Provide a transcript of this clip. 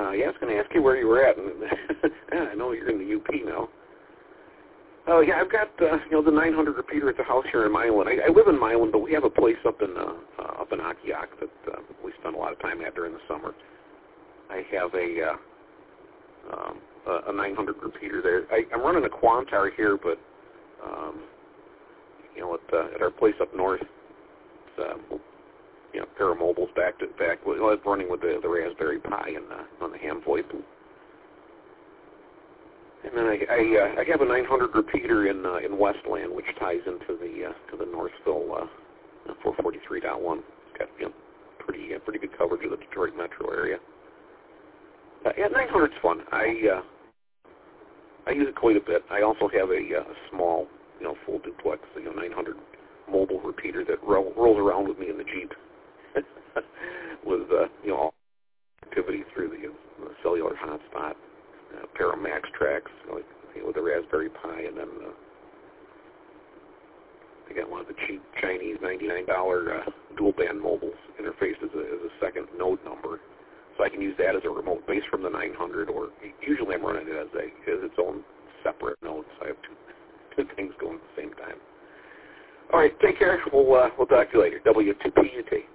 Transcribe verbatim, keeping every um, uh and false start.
Uh, yeah, I was going to ask you where you were at. And yeah, I know you're in the U P now. Oh, yeah, I've got, uh, you know, the nine hundred repeater at the house here in Milan. I, I live in Milan, but we have a place up in uh, uh, up in Akiak that uh, we spend a lot of time at during the summer. I have a uh, um, a, a nine hundred repeater there. I, I'm running a Quantar here, but, um, you know, at, uh, at our place up north, it's, uh, you know, Paramobiles back to back, well, it's running with the, the Raspberry Pi and uh, on the ham VoIP. And then I I, uh, I have a nine hundred repeater in uh, in Westland, which ties into the uh, to the Northville uh, four forty-three point one. It's got, you know, pretty uh, pretty good coverage of the Detroit metro area. Uh, yeah, nine hundred's fun. I uh, I use it quite a bit. I also have a, uh, a small, you know, full duplex, you know, nine hundred mobile repeater that ro- rolls around with me in the Jeep with, uh, you know, all activity through the, uh, the cellular hotspot, uh, pair of Max tracks, you know, like, you know, with the Raspberry Pi, and then uh, I got one of the cheap Chinese ninety-nine dollars uh, dual-band mobiles interfaced as a, as a second node number. So I can use that as a remote base from the nine hundred, or usually I'm running it as a as its own separate node, so I have two, two things going at the same time. All right, take care. We'll, uh, we'll talk to you later. W two P U T.